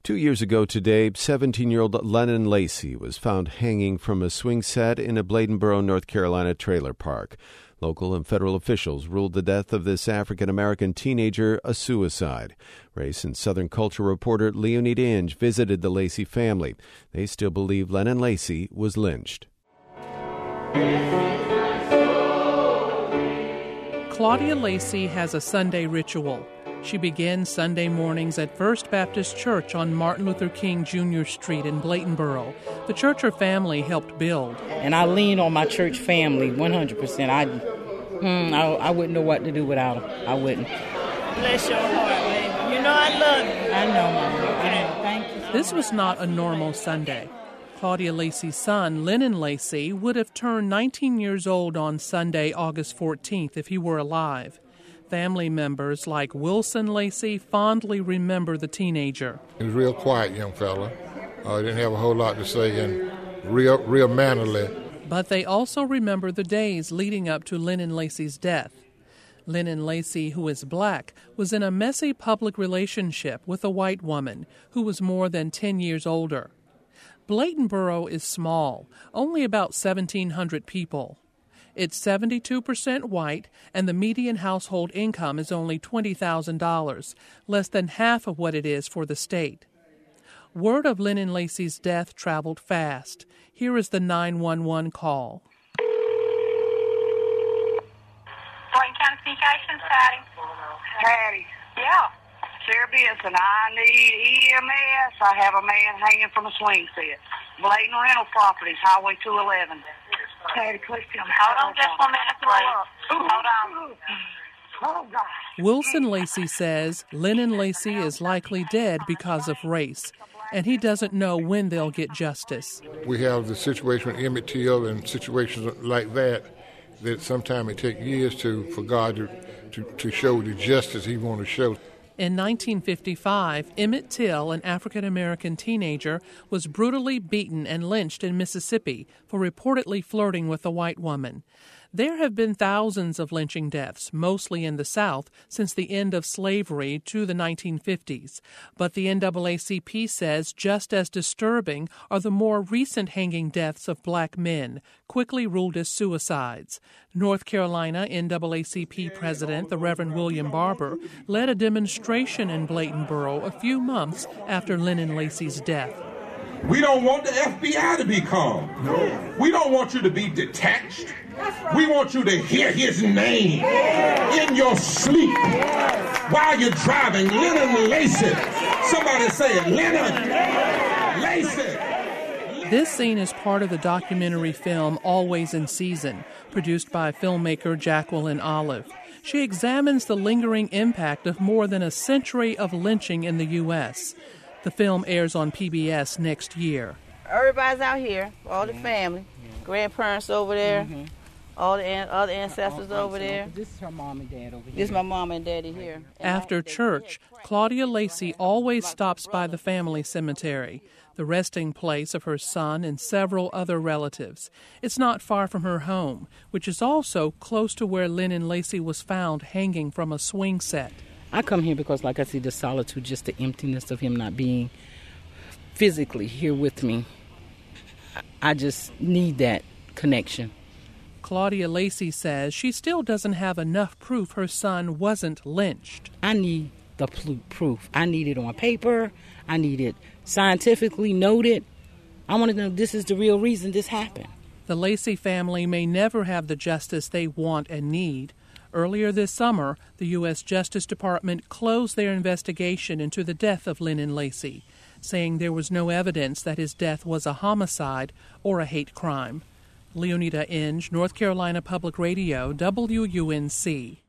2 years ago today, 17-year-old Lennon Lacy was found hanging from a swing set in a Bladenboro, North Carolina trailer park. Local and federal officials ruled the death of this African-American teenager a suicide. Race and Southern culture reporter Leonida Inge visited the Lacy family. They still believe Lennon Lacy was lynched. Claudia Lacy has a Sunday ritual. She begins Sunday mornings at First Baptist Church on Martin Luther King Jr. Street in Bladenboro, the church her family helped build. And I lean on my church family 100%. I wouldn't know what to do without them. I wouldn't. Bless your heart, baby. You know I love you. I know, Mama. I know. Thank you. This was not a normal Sunday. Claudia Lacy's son, Lennon Lacy, would have turned 19 years old on Sunday, August 14th, if he were alive. Family members like Wilson Lacy fondly remember the teenager. He was a real quiet young fella. He didn't have a whole lot to say and real mannerly. But they also remember the days leading up to Lennon Lacy's death. Lennon Lacy, who is black, was in a messy public relationship with a white woman who was more than 10 years older. Bladenboro is small, only about 1,700 people. It's 72% white, and the median household income is only $20,000, less than half of what it is for the state. Word of Lennon Lacy's death traveled fast. Here is the 911 call. Wayne County Communications, Patty. Patty. Yeah. Sarah Benson, I need EMS. I have a man hanging from a swing set. Bladen Rental Properties, Highway 211. Patty, please tell me. Hold on just 1 minute, please. Hold on. Oh, God. Wilson Lacy says Lennon Lacy is likely dead because of race, and he doesn't know when they'll get justice. We have the situation with Emmett Till and situations like that sometimes it takes years for God to show the justice he wants to show. In 1955, Emmett Till, an African-American teenager, was brutally beaten and lynched in Mississippi for reportedly flirting with a white woman. There have been thousands of lynching deaths, mostly in the South, since the end of slavery to the 1950s. But the NAACP says just as disturbing are the more recent hanging deaths of black men, quickly ruled as suicides. North Carolina NAACP President, the Reverend William Barber, led a demonstration in Bladenboro a few months after Lennon Lacy's death. We don't want the FBI to be calm. No. We don't want you to be detached. We want you to hear his name in your sleep while you're driving. Lennon Lacy. Somebody say it. Lennon Lacy. This scene is part of the documentary film Always in Season, produced by filmmaker Jacqueline Olive. She examines the lingering impact of more than a century of lynching in the U.S. The film airs on PBS next year. Everybody's out here, all the family, grandparents over there, all the other ancestors over there. This is her mom and dad over here. This is my mom and daddy here. After church, Claudia Lacy always stops by the family cemetery, the resting place of her son and several other relatives. It's not far from her home, which is also close to where Lennon Lacy was found hanging from a swing set. I come here because, like I see, the solitude, just the emptiness of him not being physically here with me. I just need that connection. Claudia Lacy says she still doesn't have enough proof her son wasn't lynched. I need the proof. I need it on paper. I need it scientifically noted. I want to know this is the real reason this happened. The Lacy family may never have the justice they want and need. Earlier this summer, the U.S. Justice Department closed their investigation into the death of Lennon Lacy, saying there was no evidence that his death was a homicide or a hate crime. Leonida Inge, North Carolina Public Radio, WUNC.